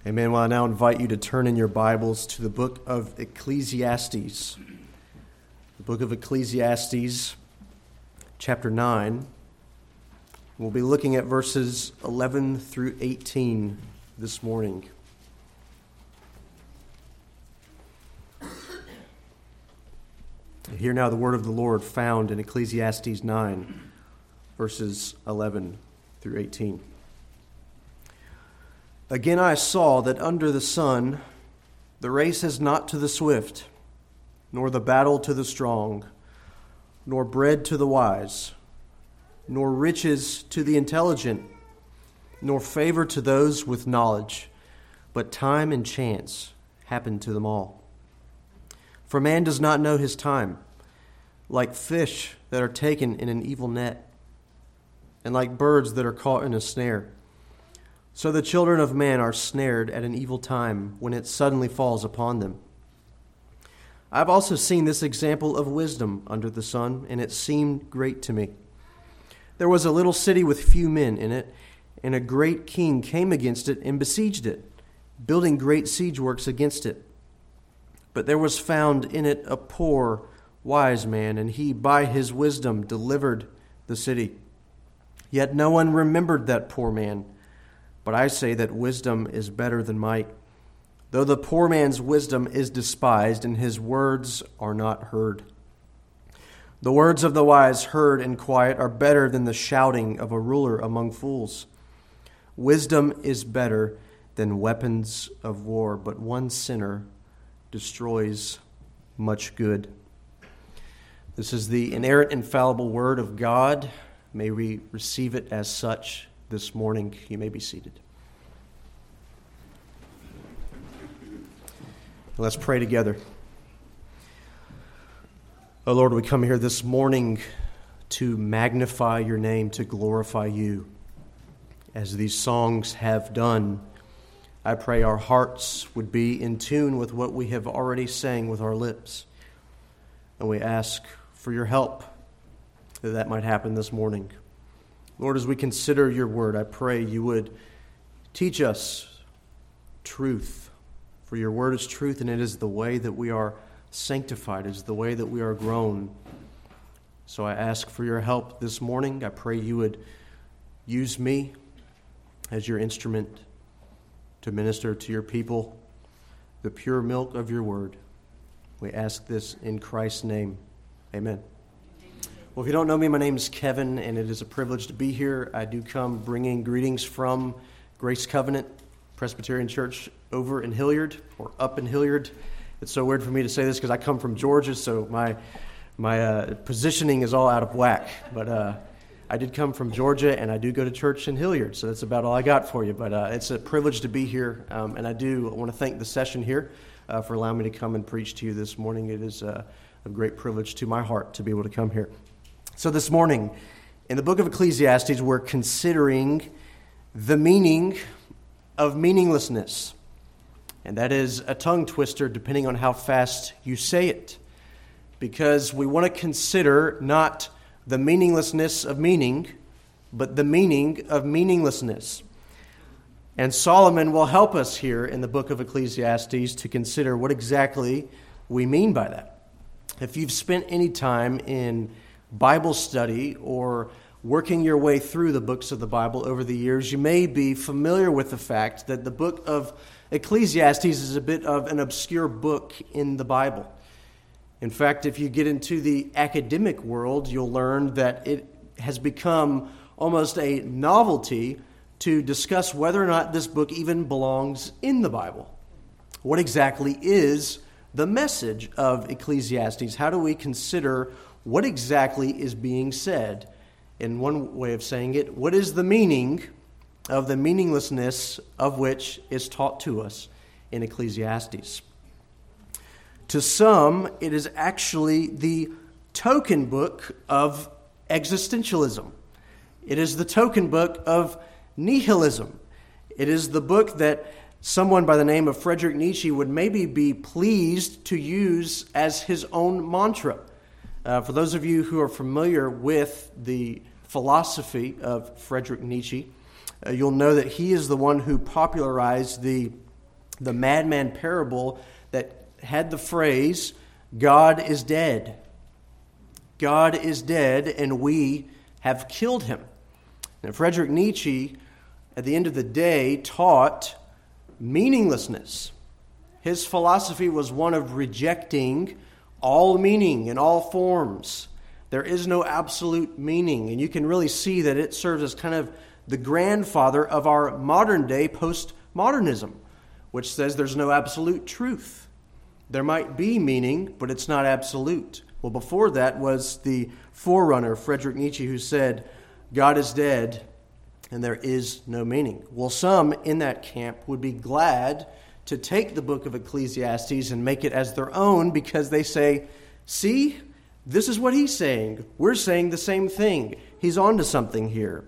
Amen. Well, I now invite you to turn in your Bibles to the book of Ecclesiastes. The book of Ecclesiastes, chapter 9. We'll be looking at verses 11 through 18 this morning. Hear now the word of the Lord found in Ecclesiastes 9, verses 11 through 18. Again I saw that under the sun the race is not to the swift, nor the battle to the strong, nor bread to the wise, nor riches to the intelligent, nor favor to those with knowledge, but time and chance happen to them all. For man does not know his time, like fish that are taken in an evil net, and like birds that are caught in a snare. So the children of man are snared at an evil time when it suddenly falls upon them. I have also seen this example of wisdom under the sun, and it seemed great to me. There was a little city with few men in it, and a great king came against it and besieged it, building great siege works against it. But there was found in it a poor, wise man, and he by his wisdom delivered the city. Yet no one remembered that poor man. But I say that wisdom is better than might, though the poor man's wisdom is despised and his words are not heard. The words of the wise heard in quiet are better than the shouting of a ruler among fools. Wisdom is better than weapons of war, but one sinner destroys much good. This is the inerrant, infallible word of God. May we receive it as such this morning. You may be seated. Let's pray together. Oh Lord, we come here this morning to magnify your name, to glorify you. As these songs have done, I pray our hearts would be in tune with what we have already sang with our lips. And we ask for your help that might happen this morning. Lord, as we consider your word, I pray you would teach us truth. For your word is truth, and it is the way that we are sanctified. It is the way that we are grown. So I ask for your help this morning. I pray you would use me as your instrument to minister to your people the pure milk of your word. We ask this in Christ's name. Amen. Well, if you don't know me, my name is Kevin, and it is a privilege to be here. I do come bringing greetings from Grace Covenant Presbyterian Church over in Hilliard, or up in Hilliard. It's so weird for me to say this because I come from Georgia, so my positioning is all out of whack. But I did come from Georgia, and I do go to church in Hilliard, so that's about all I got for you. But it's a privilege to be here, and I do want to thank the session here for allowing me to come and preach to you this morning. It is a great privilege to my heart to be able to come here. So this morning, in the book of Ecclesiastes, we're considering the meaning of meaninglessness. And that is a tongue twister depending on how fast you say it. Because we want to consider not the meaninglessness of meaning, but the meaning of meaninglessness. And Solomon will help us here in the book of Ecclesiastes to consider what exactly we mean by that. If you've spent any time in Bible study or working your way through the books of the Bible over the years, you may be familiar with the fact that the book of Ecclesiastes is a bit of an obscure book in the Bible. In fact, if you get into the academic world, you'll learn that it has become almost a novelty to discuss whether or not this book even belongs in the Bible. What exactly is the message of Ecclesiastes? How do we consider what exactly is being said? In one way of saying it, what is the meaning of the meaninglessness of which is taught to us in Ecclesiastes? To some, it is actually the token book of existentialism. It is the token book of nihilism. It is the book that someone by the name of Friedrich Nietzsche would maybe be pleased to use as his own mantra. For those of you who are familiar with the philosophy of Friedrich Nietzsche, you'll know that he is the one who popularized the the madman parable that had the phrase, God is dead. God is dead, and we have killed him. And Friedrich Nietzsche, at the end of the day, taught meaninglessness. His philosophy was one of rejecting all meaning in all forms. There is no absolute meaning, and you can really see that it serves as kind of the grandfather of our modern day postmodernism, which says there's no absolute truth. There might be meaning, but it's not absolute. Well, before that was the forerunner, Friedrich Nietzsche, who said, God is dead and there is no meaning. Well, some in that camp would be glad to take the book of Ecclesiastes and make it as their own because they say, see, this is what he's saying. We're saying the same thing. He's on to something here.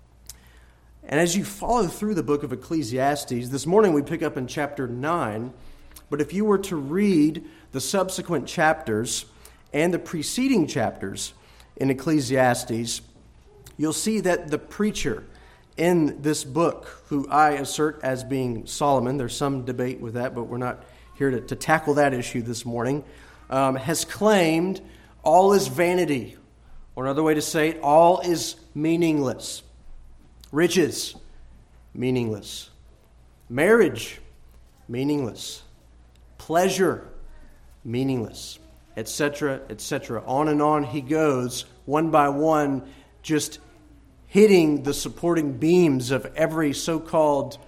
And as you follow through the book of Ecclesiastes, this morning we pick up in chapter 9, but if you were to read the subsequent chapters and the preceding chapters in Ecclesiastes, you'll see that the preacher in this book, who I assert as being Solomon, there's some debate with that, but we're not here to tackle that issue this morning, has claimed all is vanity, or another way to say it, all is meaningless. Riches, meaningless. Marriage, meaningless. Pleasure, meaningless. Etc., etc. On and on he goes, one by one, just hitting the supporting beams of every so-called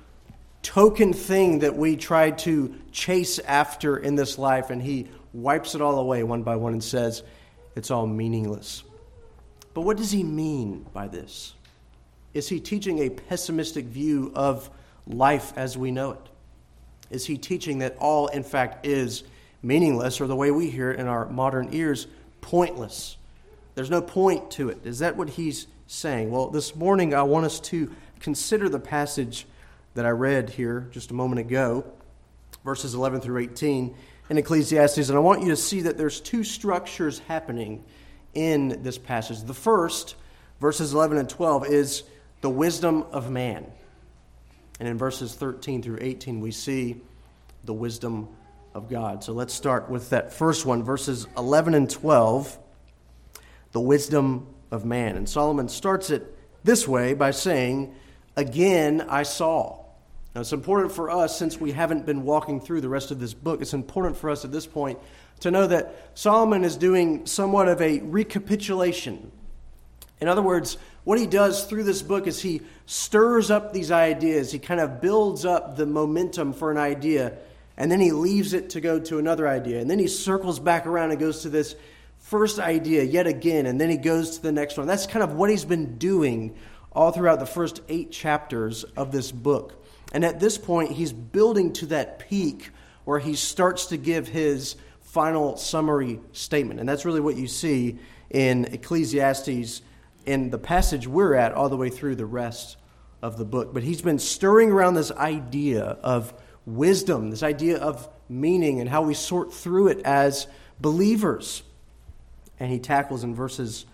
token thing that we try to chase after in this life, and he wipes it all away one by one and says, it's all meaningless. But what does he mean by this? Is he teaching a pessimistic view of life as we know it? Is he teaching that all, in fact, is meaningless, or the way we hear it in our modern ears, pointless? There's no point to it. Is that what he's saying? Well, this morning I want us to consider the passage that I read here just a moment ago, verses 11 through 18 in Ecclesiastes, and I want you to see that there's two structures happening in this passage. The first, verses 11 and 12, is the wisdom of man. And in verses 13 through 18, we see the wisdom of God. So let's start with that first one, verses 11 and 12, the wisdom of man. And Solomon starts it this way by saying, again I saw. Now it's important for us, since we haven't been walking through the rest of this book, it's important for us at this point to know that Solomon is doing somewhat of a recapitulation. In other words, what he does through this book is he stirs up these ideas. He kind of builds up the momentum for an idea, and then he leaves it to go to another idea. And then he circles back around and goes to this first idea yet again, and then he goes to the next one. That's kind of what he's been doing all throughout the first 8 chapters of this book. And at this point, he's building to that peak where he starts to give his final summary statement. And that's really what you see in Ecclesiastes in the passage we're at all the way through the rest of the book. But he's been stirring around this idea of wisdom, this idea of meaning, and how we sort through it as believers. And he tackles in verses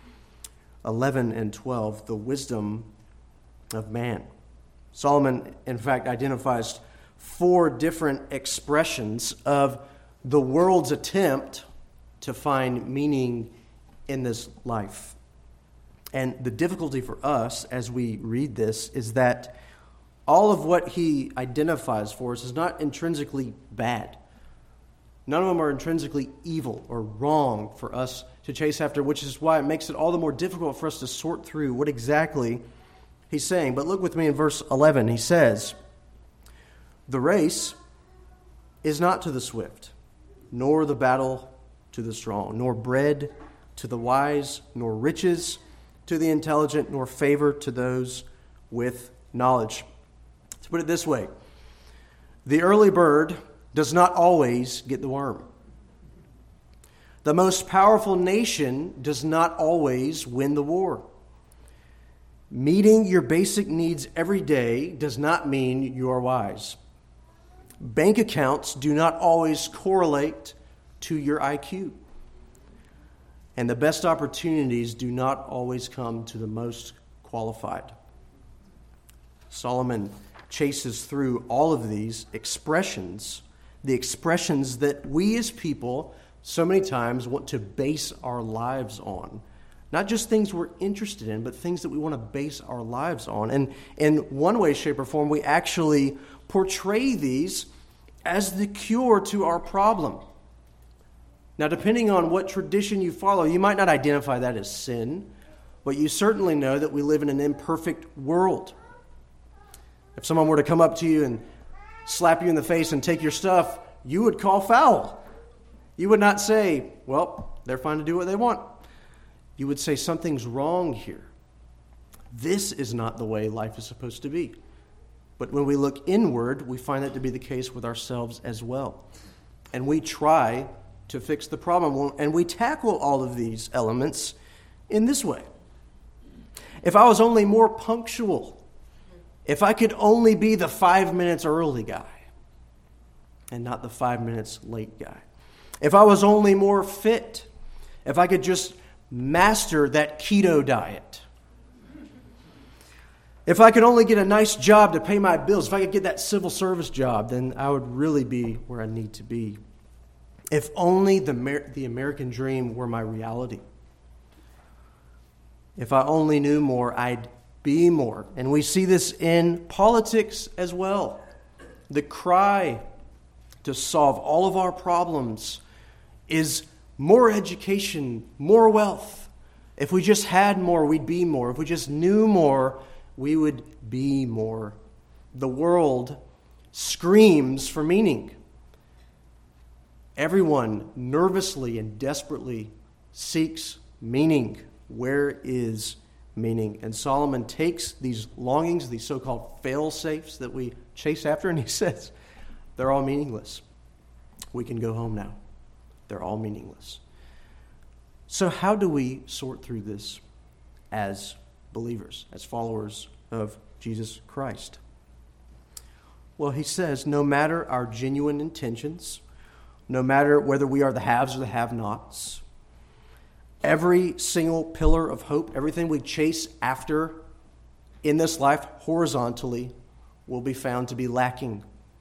11 and 12 the wisdom of man. Solomon, in fact, identifies 4 different expressions of the world's attempt to find meaning in this life. And the difficulty for us as we read this is that all of what he identifies for us is not intrinsically bad. None of them are intrinsically evil or wrong for us to chase after, which is why it makes it all the more difficult for us to sort through what exactly he's saying. But look with me in verse 11. He says, "The race is not to the swift, nor the battle to the strong, nor bread to the wise, nor riches to the intelligent, nor favor to those with knowledge." To put it this way, the early bird does not always get the worm. The most powerful nation does not always win the war. Meeting your basic needs every day does not mean you are wise. Bank accounts do not always correlate to your IQ. And the best opportunities do not always come to the most qualified. Solomon chases through all of these expressions, the expressions that we as people so many times want to base our lives on. Not just things we're interested in, but things that we want to base our lives on. And in one way, shape, or form, we actually portray these as the cure to our problem. Now, depending on what tradition you follow, you might not identify that as sin, but you certainly know that we live in an imperfect world. If someone were to come up to you and slap you in the face and take your stuff, you would call foul. You would not say, well, they're fine to do what they want. You would say something's wrong here. This is not the way life is supposed to be. But when we look inward, we find that to be the case with ourselves as well. And we try to fix the problem. And we tackle all of these elements in this way. If I was only more punctual, if I could only be the 5 minutes early guy and not the 5 minutes late guy. If I was only more fit, if I could just master that keto diet. If I could only get a nice job to pay my bills, if I could get that civil service job, then I would really be where I need to be. If only the American dream were my reality. If I only knew more, I'd be more. And we see this in politics as well. The cry to solve all of our problems is more education, more wealth. If we just had more, we'd be more. If we just knew more, we would be more. The world screams for meaning. Everyone nervously and desperately seeks meaning. Where is meaning? And Solomon takes these longings, these so-called fail-safes that we chase after, and he says, they're all meaningless. We can go home now. They're all meaningless. So how do we sort through this as believers, as followers of Jesus Christ? Well, he says, no matter our genuine intentions, no matter whether we are the haves or the have-nots, every single pillar of hope, everything we chase after in this life horizontally will be found to be lacking.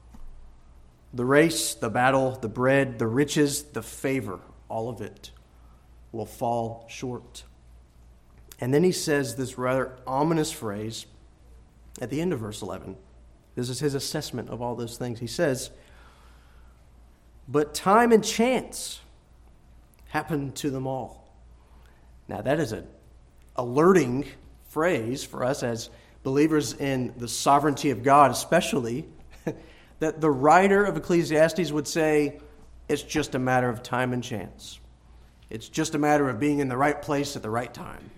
The race, the battle, the bread, the riches, the favor, all of it will fall short. And then he says this rather ominous phrase at the end of verse 11. This is his assessment of all those things. He says, but time and chance happen to them all. Now that is an alerting phrase for us as believers in the sovereignty of God, especially, that the writer of Ecclesiastes would say, it's just a matter of time and chance. It's just a matter of being in the right place at the right time.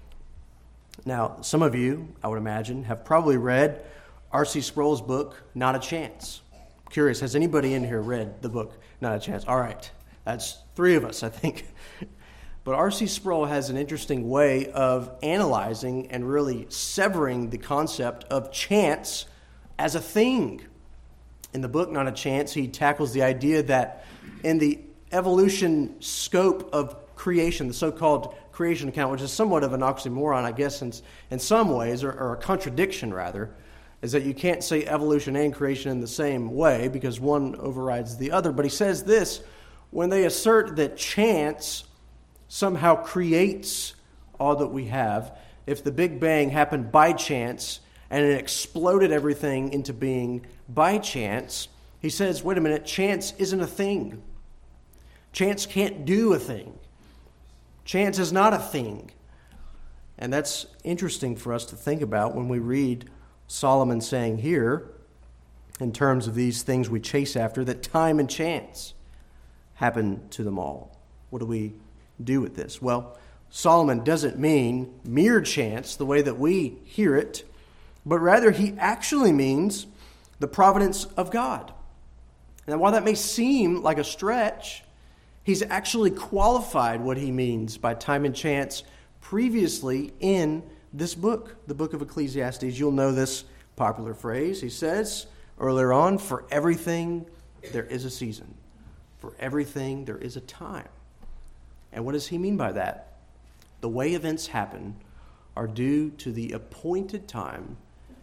Now, some of you, I would imagine, have probably read R.C. Sproul's book, Not a Chance. Curious, has anybody in here read the book, Not a Chance? All right, that's 3 of us, I think. But R.C. Sproul has an interesting way of analyzing and really severing the concept of chance as a thing. In the book, Not a Chance, he tackles the idea that in the evolution scope of creation, the so-called creation account, which is somewhat of an oxymoron, I guess, in some ways, or a contradiction, rather, is that you can't say evolution and creation in the same way because one overrides the other. But he says this, when they assert that chance somehow creates all that we have, if the Big Bang happened by chance and it exploded everything into being by chance, he says, wait a minute, chance isn't a thing. Chance can't do a thing. Chance is not a thing. And that's interesting for us to think about when we read Solomon saying here, in terms of these things we chase after, that time and chance happen to them all. What do we do with this? Well, Solomon doesn't mean mere chance the way that we hear it, but rather he actually means the providence of God. And while that may seem like a stretch, he's actually qualified what he means by time and chance previously in this book, the book of Ecclesiastes. You'll know this popular phrase. He says earlier on, for everything there is a season. For everything there is a time. And what does he mean by that? The way events happen are due to the appointed time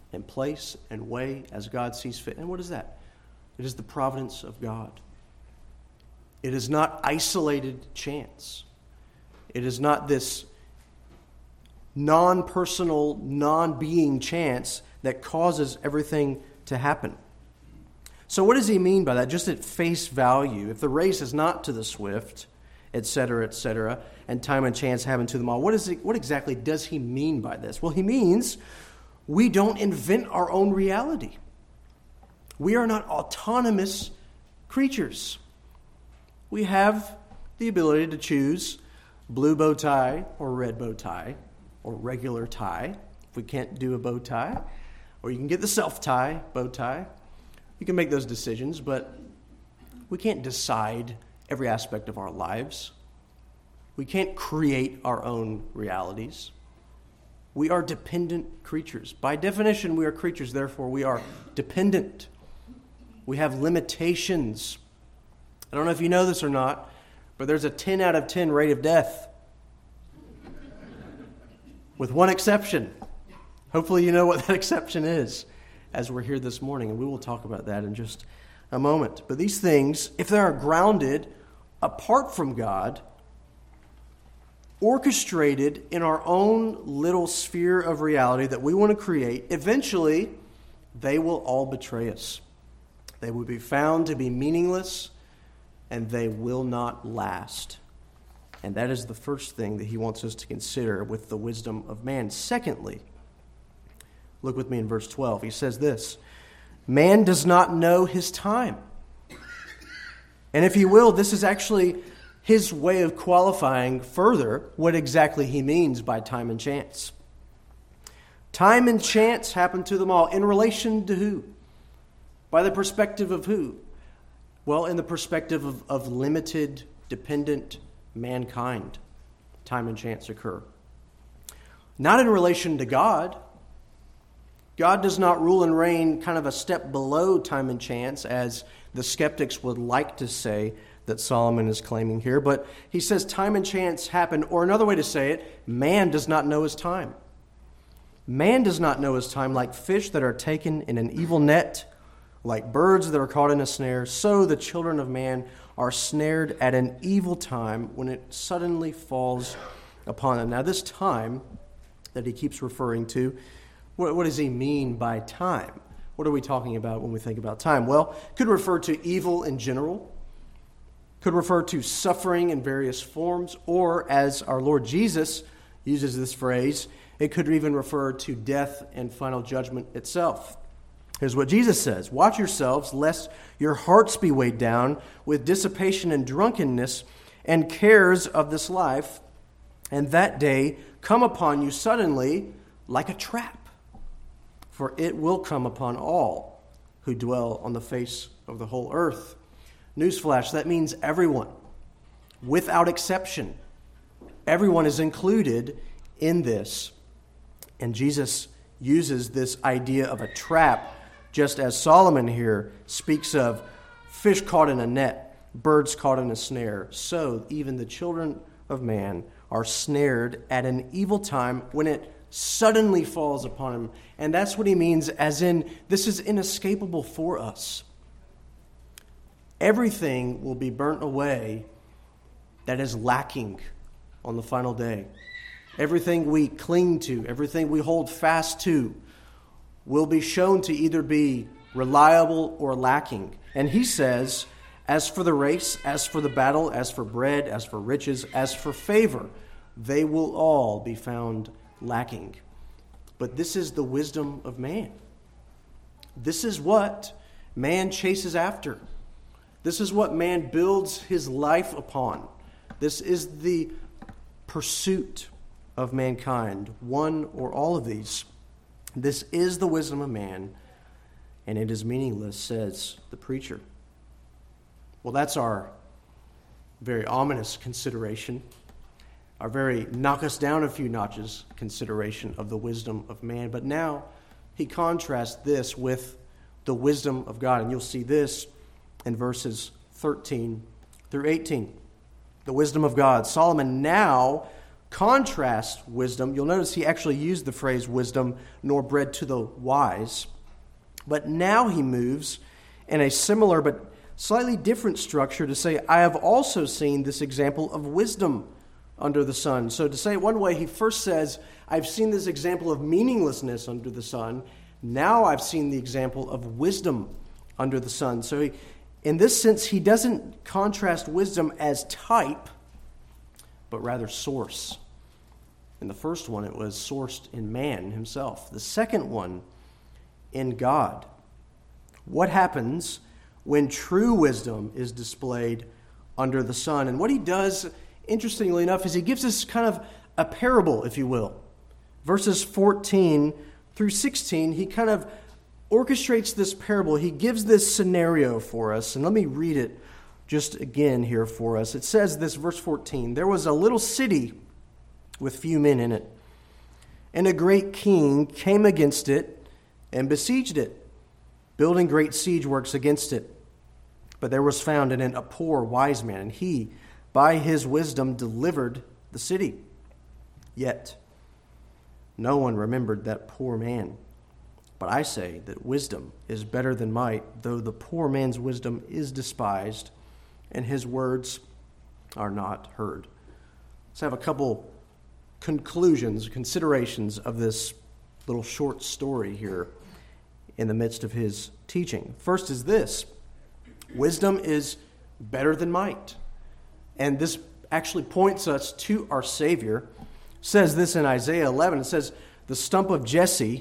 and place and way as God sees fit. And what is that? It is the providence of God. It is not isolated chance. It is not this non-personal, non-being chance that causes everything to happen. So what does he mean by that? Just at face value, if the race is not to the swift, etc., and time and chance happen to them all, what exactly does he mean by this? Well, he means we don't invent our own reality. We are not autonomous creatures. We have the ability to choose blue bow tie or red bow tie or regular tie. If we can't do a bow tie, or you can get the self-tie bow tie. You can make those decisions, but we can't decide every aspect of our lives. We can't create our own realities. We are dependent creatures. By definition, we are creatures, therefore we are dependent. We have limitations. I don't know if you know this or not, but there's a 10 out of 10 rate of death. With one exception. Hopefully you know what that exception is as we're here this morning, and we will talk about that in just a moment. But these things, if they are grounded apart from God, orchestrated in our own little sphere of reality that we want to create, eventually they will all betray us. They will be found to be meaningless, and they will not last. And that is the first thing that he wants us to consider with the wisdom of man. Secondly, look with me in verse 12. He says this, man does not know his time. And if you will, this is actually his way of qualifying further what exactly he means by time and chance. Time and chance happen to them all. In relation to who? By the perspective of who? Well, in the perspective of limited, dependent mankind, time and chance occur. Not in relation to God. God does not rule and reign kind of a step below time and chance, as the skeptics would like to say that Solomon is claiming here. But he says time and chance happen, or another way to say it, man does not know his time. Man does not know his time, like fish that are taken in an evil net, like birds that are caught in a snare, so the children of man are snared at an evil time when it suddenly falls upon them. Now, this time that he keeps referring to, what does he mean by time? What are we talking about when we think about time? Well, it could refer to evil in general, could refer to suffering in various forms, or as our Lord Jesus uses this phrase, it could even refer to death and final judgment itself. Here's what Jesus says, watch yourselves, lest your hearts be weighed down with dissipation and drunkenness and cares of this life, and that day come upon you suddenly like a trap. For it will come upon all who dwell on the face of the whole earth. Newsflash, that means everyone, without exception. Everyone is included in this. And Jesus uses this idea of a trap, just as Solomon here speaks of fish caught in a net, birds caught in a snare. So even the children of man are snared at an evil time when it suddenly falls upon him. And that's what he means, as in, this is inescapable for us. Everything will be burnt away that is lacking on the final day. Everything we cling to, everything we hold fast to, will be shown to either be reliable or lacking. And he says, as for the race, as for the battle, as for bread, as for riches, as for favor, they will all be found lacking. But this is the wisdom of man. This is what man chases after. This is what man builds his life upon. This is the pursuit of mankind, one or all of these. This is the wisdom of man, and it is meaningless, says the preacher. Well, that's our very ominous consideration, our very knock us down a few notches consideration of the wisdom of man. But now he contrasts this with the wisdom of God, and you'll see this in verses 13 through 18. The wisdom of God. Solomon now contrast wisdom, you'll notice he actually used the phrase wisdom, nor bread to the wise. But now he moves in a similar but slightly different structure to say, I have also seen this example of wisdom under the sun. So to say it one way, he first says, I've seen this example of meaninglessness under the sun. Now I've seen the example of wisdom under the sun. So in this sense, he doesn't contrast wisdom as type, but rather source. In the first one, it was sourced in man himself. The second one, in God. What happens when true wisdom is displayed under the sun? And what he does, interestingly enough, is he gives us kind of a parable, if you will. Verses 14 through 16, he kind of orchestrates this parable. He gives this scenario for us. And let me read it just again here for us. It says this, verse 14, there was a little city with few men in it, and a great king came against it and besieged it, building great siege works against it. But there was found in it a poor wise man, and he, by his wisdom, delivered the city. Yet no one remembered that poor man. But I say that wisdom is better than might, though the poor man's wisdom is despised, and his words are not heard. Let's have a couple conclusions, considerations of this little short story here in the midst of his teaching. First is this: wisdom is better than might. And this actually points us to our Savior. It says this in Isaiah 11. It says, the stump of Jesse,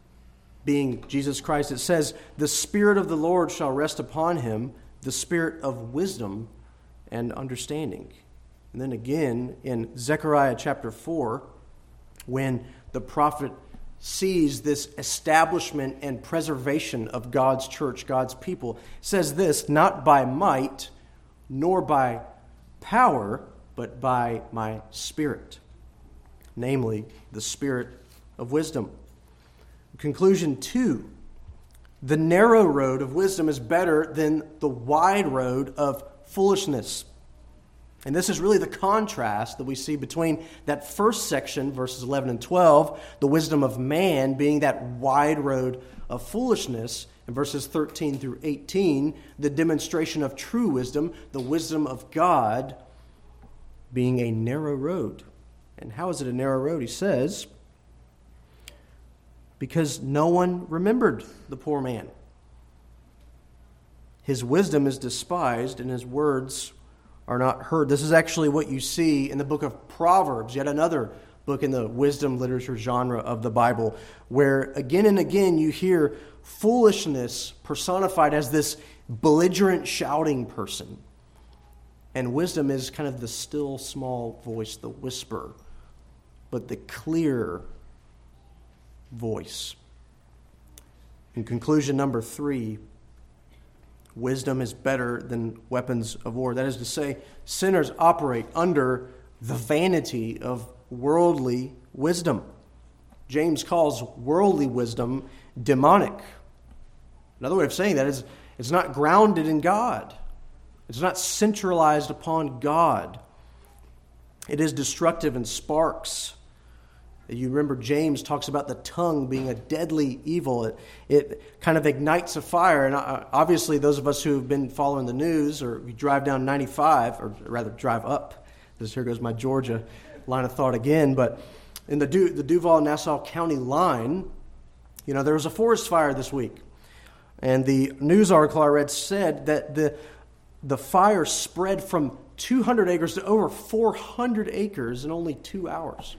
being Jesus Christ, it says, the Spirit of the Lord shall rest upon him, the Spirit of wisdom and understanding. And then again in Zechariah chapter 4, when the prophet sees this establishment and preservation of God's church, God's people, says this, not by might nor by power, but by my Spirit, namely the Spirit of wisdom. Conclusion 2, the narrow road of wisdom is better than the wide road of foolishness. And this is really the contrast that we see between that first section, verses 11 and 12, the wisdom of man being that wide road of foolishness, and verses 13 through 18, the demonstration of true wisdom, the wisdom of God, being a narrow road. And how is it a narrow road? He says, because no one remembered the poor man. His wisdom is despised, and his words are not heard. This is actually what you see in the book of Proverbs, yet another book in the wisdom literature genre of the Bible, where again and again you hear foolishness personified as this belligerent shouting person. And wisdom is kind of the still small voice, the whisper, but the clear voice. In conclusion number 3, wisdom is better than weapons of war. That is to say, sinners operate under the vanity of worldly wisdom. James calls worldly wisdom demonic. Another way of saying that is it's not grounded in God. It's not centralized upon God. It is destructive and sparks. You remember James talks about the tongue being a deadly evil. It kind of ignites a fire. And obviously those of us who have been following the news, or we drive down 95, or rather drive up, because here goes my Georgia line of thought again, but in the Duval-Nassau County line, there was a forest fire this week. And the news article I read said that the fire spread from 200 acres to over 400 acres in only 2 hours.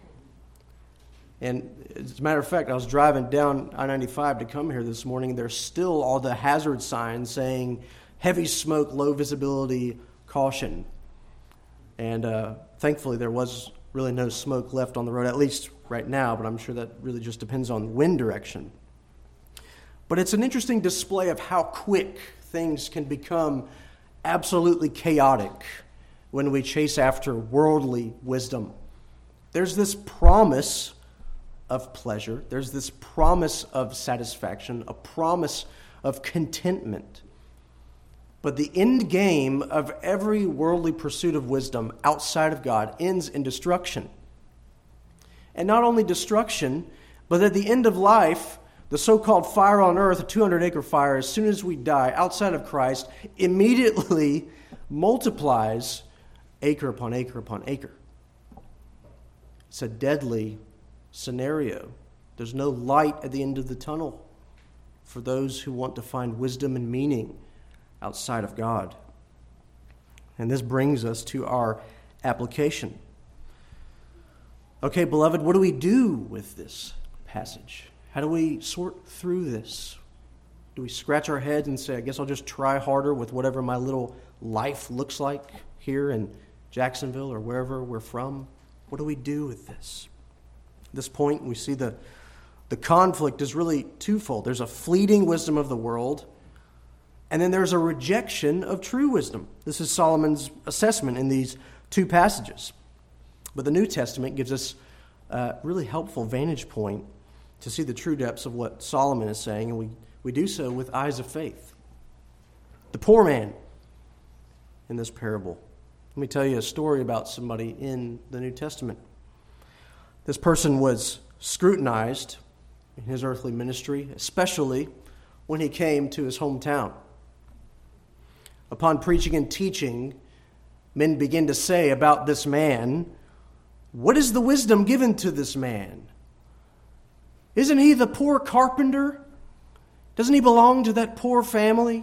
And as a matter of fact, I was driving down I-95 to come here this morning. There's still all the hazard signs saying heavy smoke, low visibility, caution. And thankfully there was really no smoke left on the road, at least right now, but I'm sure that really just depends on wind direction. But it's an interesting display of how quick things can become absolutely chaotic when we chase after worldly wisdom. There's this promise of pleasure. There's this promise of satisfaction, a promise of contentment. But the end game of every worldly pursuit of wisdom outside of God ends in destruction. and not only destruction, but at the end of life, the so-called fire on earth, a 200-acre fire, as soon as we die outside of Christ, immediately multiplies acre upon acre upon acre. It's a deadly scenario. There's no light at the end of the tunnel for those who want to find wisdom and meaning outside of God. And this brings us to our application. Okay, beloved, what do we do with this passage? How do we sort through this? Do we scratch our heads and say, I guess I'll just try harder with whatever my little life looks like here in Jacksonville or wherever we're from? What do we do with this? At this point, we see the conflict is really twofold. There's a fleeting wisdom of the world, and then there's a rejection of true wisdom. This is Solomon's assessment in these two passages. But the New Testament gives us a really helpful vantage point to see the true depths of what Solomon is saying, and we do so with eyes of faith. The poor man in this parable. Let me tell you a story about somebody in the New Testament. This person was scrutinized in his earthly ministry, especially when he came to his hometown. Upon preaching and teaching, men begin to say about this man, what is the wisdom given to this man? Isn't he the poor carpenter? Doesn't he belong to that poor family?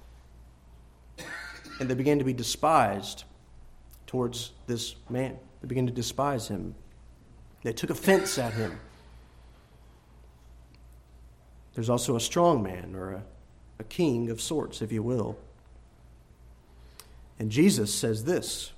And they began to be despised towards this man. They began to despise him. They took offense at him. There's also a strong man, or a king of sorts, if you will. And Jesus says this,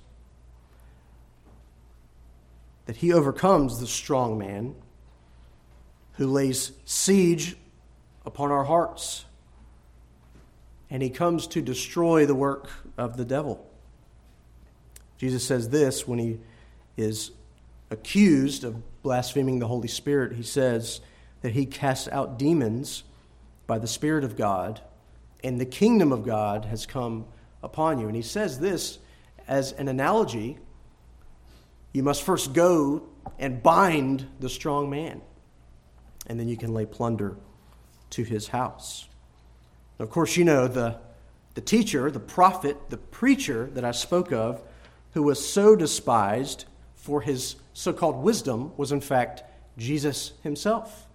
that he overcomes the strong man who lays siege upon our hearts, and he comes to destroy the work of the devil. Jesus says this when he is accused of blaspheming the Holy Spirit. He says that he casts out demons by the Spirit of God, and the kingdom of God has come upon you. And he says this as an analogy. You must first go and bind the strong man, and then you can lay plunder to his house. Of course, you know the teacher, the prophet, the preacher that I spoke of, who was so despised for his so-called wisdom, was in fact Jesus himself.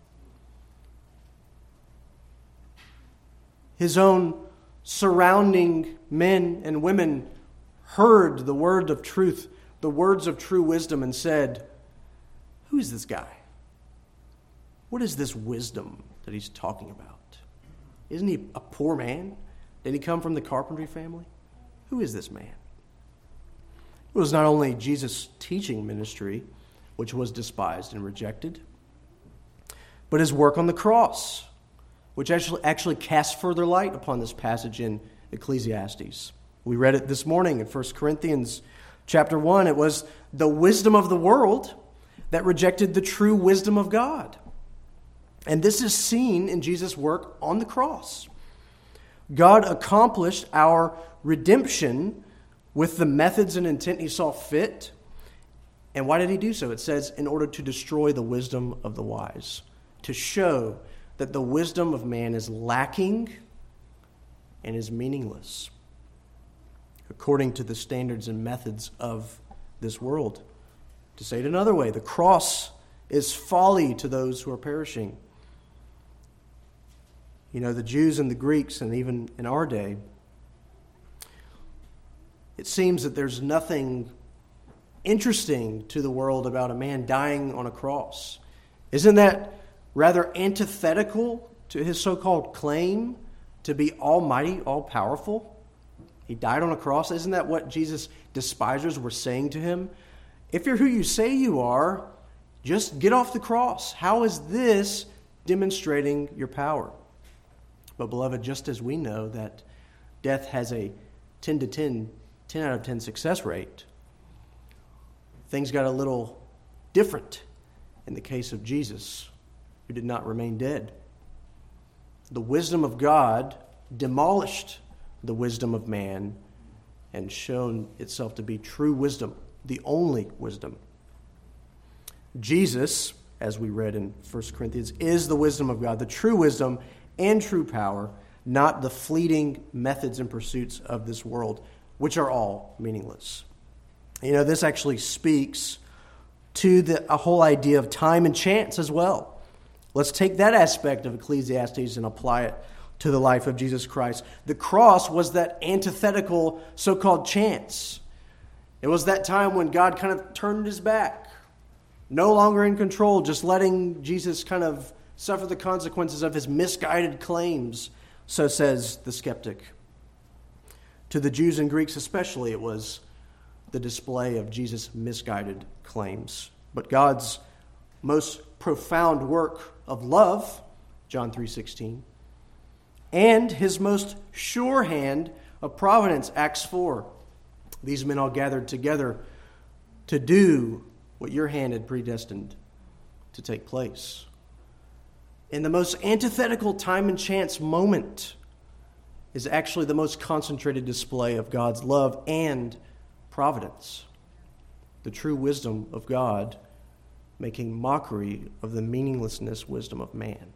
His own surrounding men and women heard the word of truth, the words of true wisdom, and said, who is this guy? What is this wisdom that he's talking about? Isn't he a poor man? Did he come from the carpentry family? Who is this man? It was not only Jesus' teaching ministry, which was despised and rejected, but his work on the cross, which actually casts further light upon this passage in Ecclesiastes. We read it this morning in 1 Corinthians chapter 1. It was the wisdom of the world that rejected the true wisdom of God. And this is seen in Jesus' work on the cross. God accomplished our redemption with the methods and intent he saw fit. And why did he do so? It says, in order to destroy the wisdom of the wise, to show that the wisdom of man is lacking and is meaningless, according to the standards and methods of this world. To say it another way, the cross is folly to those who are perishing. You know, the Jews and the Greeks, and even in our day, it seems that there's nothing interesting to the world about a man dying on a cross. Isn't that rather antithetical to his so-called claim to be almighty, all-powerful? He died on a cross. Isn't that what Jesus' despisers were saying to him? If you're who you say you are, just get off the cross. How is this demonstrating your power? But beloved, just as we know that death has a 10 out of 10 success rate, things got a little different in the case of Jesus, who did not remain dead. The wisdom of God demolished the wisdom of man and shown itself to be true wisdom, the only wisdom. Jesus, as we read in 1 Corinthians, is the wisdom of God, the true wisdom and true power, not the fleeting methods and pursuits of this world, which are all meaningless. You know, this actually speaks to a whole idea of time and chance as well. Let's take that aspect of Ecclesiastes and apply it to the life of Jesus Christ. The cross was that antithetical so-called chance. It was that time when God kind of turned his back, no longer in control, just letting Jesus kind of suffer the consequences of his misguided claims, so says the skeptic. To the Jews and Greeks especially, it was the display of Jesus' misguided claims. But God's most profound work of love, John 3:16, and his most sure hand of providence, Acts 4. These men all gathered together to do what your hand had predestined to take place. In the most antithetical time and chance moment is actually the most concentrated display of God's love and providence. The true wisdom of God making mockery of the meaninglessness wisdom of man.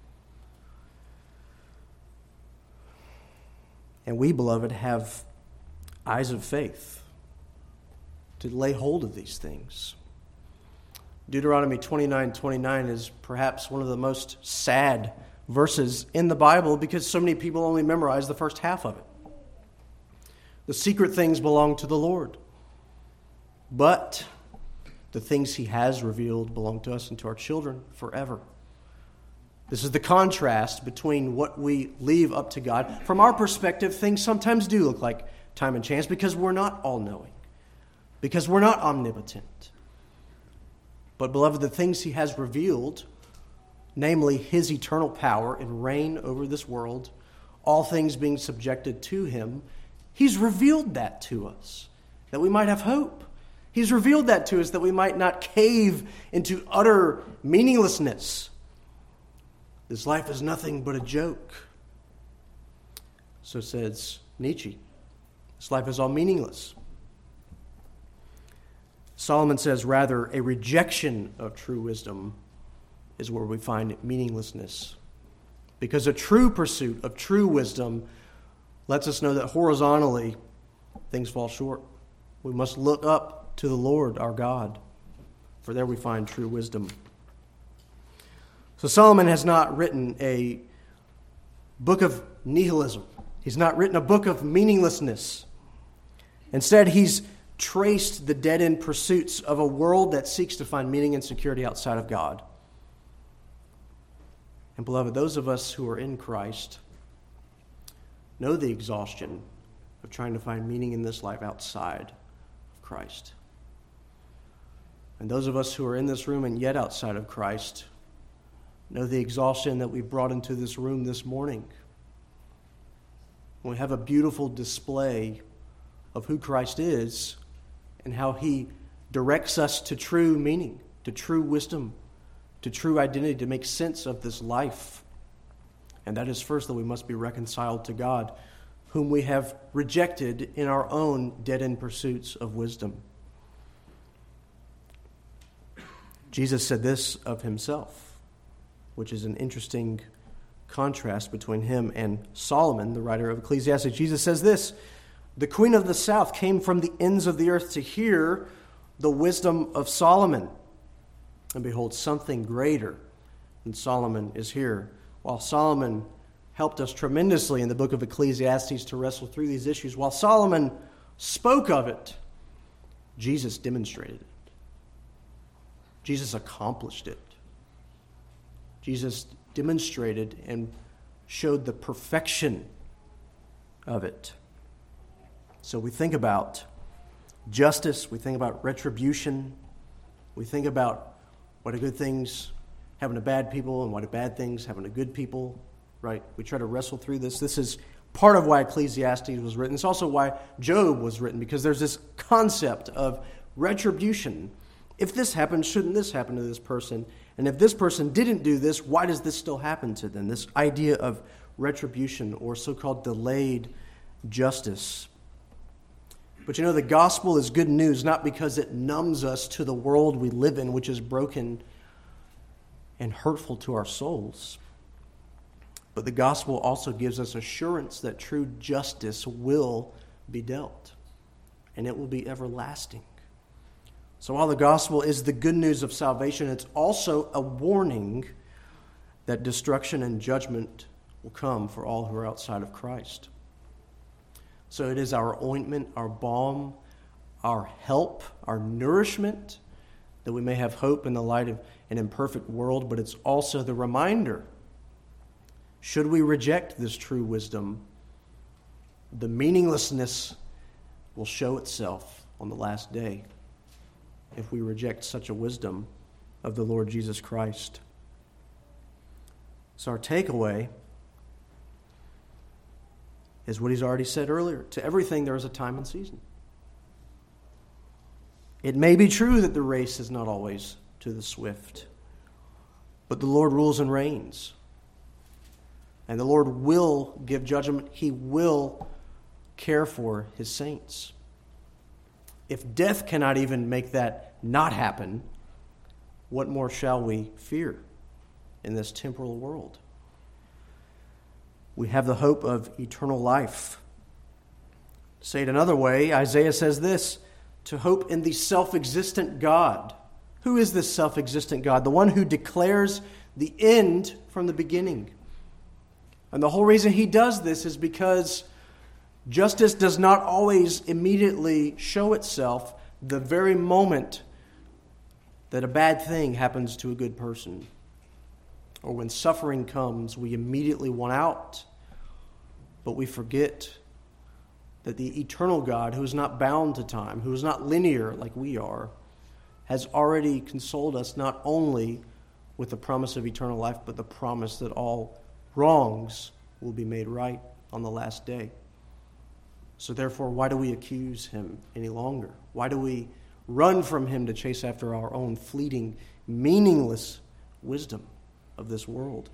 And we, beloved, have eyes of faith to lay hold of these things. Deuteronomy 29:29 is perhaps one of the most sad verses in the Bible because so many people only memorize the first half of it. The secret things belong to the Lord, but the things he has revealed belong to us and to our children forever. This is the contrast between what we leave up to God. From our perspective, things sometimes do look like time and chance because we're not all-knowing, because we're not omnipotent. But, beloved, the things he has revealed, namely his eternal power and reign over this world, all things being subjected to him, he's revealed that to us, that we might have hope. He's revealed that to us that we might not cave into utter meaninglessness. This life is nothing but a joke. So says Nietzsche. This life is all meaningless. Solomon says, rather, a rejection of true wisdom is where we find meaninglessness. Because a true pursuit of true wisdom lets us know that horizontally things fall short. We must look up to the Lord our God, for there we find true wisdom. So Solomon has not written a book of nihilism. He's not written a book of meaninglessness. Instead, he's traced the dead-end pursuits of a world that seeks to find meaning and security outside of God. And beloved, those of us who are in Christ know the exhaustion of trying to find meaning in this life outside of Christ. And those of us who are in this room and yet outside of Christ know the exhaustion that we've brought into this room this morning. We have a beautiful display of who Christ is and how he directs us to true meaning, to true wisdom, to true identity, to make sense of this life. And that is first that we must be reconciled to God, whom we have rejected in our own dead-end pursuits of wisdom. Jesus said this of himself, which is an interesting contrast between him and Solomon, the writer of Ecclesiastes. Jesus says this, the queen of the south came from the ends of the earth to hear the wisdom of Solomon. And behold, something greater than Solomon is here. While Solomon helped us tremendously in the book of Ecclesiastes to wrestle through these issues, while Solomon spoke of it, Jesus demonstrated it. Jesus accomplished it. Jesus demonstrated and showed the perfection of it. So we think about justice, we think about retribution, we think about what are good things happen to bad people and what are bad things happen to good people, right? We try to wrestle through this. This is part of why Ecclesiastes was written. It's also why Job was written, because there's this concept of retribution. If this happens, shouldn't this happen to this person? And if this person didn't do this, why does this still happen to them? This idea of retribution or so-called delayed justice. But the gospel is good news not because it numbs us to the world we live in, which is broken and hurtful to our souls. But the gospel also gives us assurance that true justice will be dealt, and it will be everlasting. So while the gospel is the good news of salvation, it's also a warning that destruction and judgment will come for all who are outside of Christ. So it is our ointment, our balm, our help, our nourishment, that we may have hope in the light of an imperfect world, but it's also the reminder, should we reject this true wisdom, the meaninglessness will show itself on the last day if we reject such a wisdom of the Lord Jesus Christ. So our takeaway is what he's already said earlier. To everything there is a time and season. It may be true that the race is not always to the swift, but the Lord rules and reigns. And the Lord will give judgment. He will care for his saints. If death cannot even make that not happen, what more shall we fear in this temporal world? We have the hope of eternal life. To say it another way, Isaiah says this, to hope in the self-existent God. Who is this self-existent God? The one who declares the end from the beginning. And the whole reason he does this is because justice does not always immediately show itself the very moment that a bad thing happens to a good person. Or when suffering comes, we immediately want out. But we forget that the eternal God, who is not bound to time, who is not linear like we are, has already consoled us not only with the promise of eternal life, but the promise that all wrongs will be made right on the last day. So therefore, why do we accuse him any longer? Why do we run from him to chase after our own fleeting, meaningless wisdom of this world?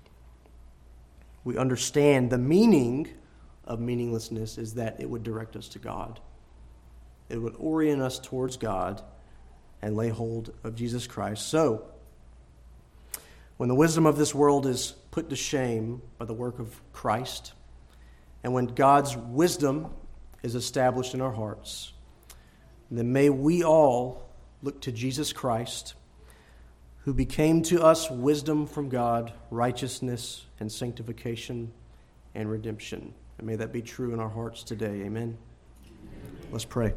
We understand the meaning of meaninglessness is that it would direct us to God. It would orient us towards God and lay hold of Jesus Christ. So, when the wisdom of this world is put to shame by the work of Christ, and when God's wisdom is established in our hearts, then may we all look to Jesus Christ, who became to us wisdom from God, righteousness and sanctification and redemption. And may that be true in our hearts today. Amen. Let's pray.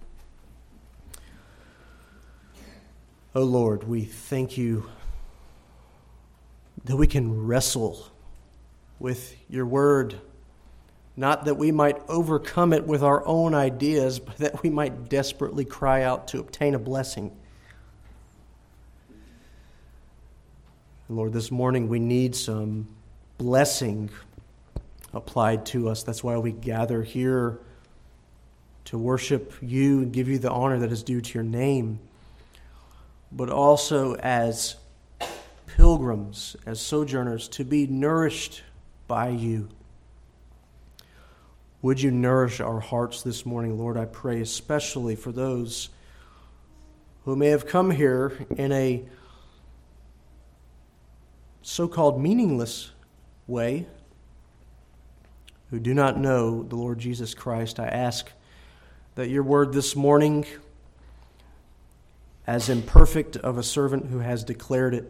Oh Lord, we thank you that we can wrestle with your word, not that we might overcome it with our own ideas, but that we might desperately cry out to obtain a blessing. And Lord, this morning we need some blessing applied to us. That's why we gather here to worship you and give you the honor that is due to your name, but also as pilgrims, as sojourners, to be nourished by you. Would you nourish our hearts this morning, Lord? I pray especially for those who may have come here in a so-called meaningless way, who do not know the Lord Jesus Christ. I ask that your word this morning, as imperfect of a servant who has declared it,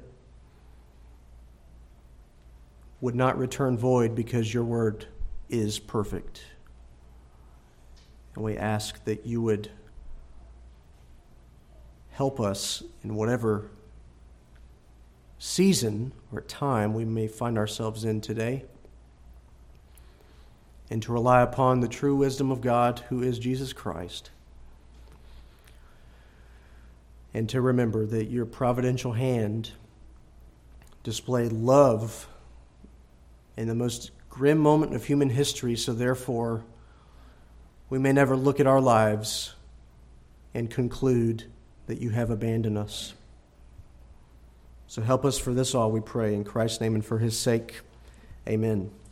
would not return void, because your word is perfect. And we ask that you would help us in whatever season or time we may find ourselves in today, and to rely upon the true wisdom of God, who is Jesus Christ, and to remember that your providential hand displayed love in the most grim moment of human history, so therefore we may never look at our lives and conclude that you have abandoned us. So help us for this all, we pray, in Christ's name and for his sake. Amen.